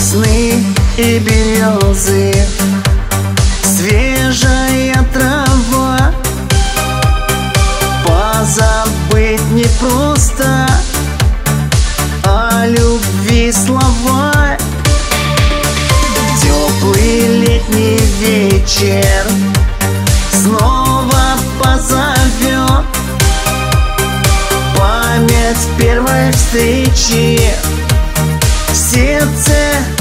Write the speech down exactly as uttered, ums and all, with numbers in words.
сосны и березы, свежая трава. Позабыть непросто, о любви слова. Теплый летний вечер снова позовет память первой встречи. В сердце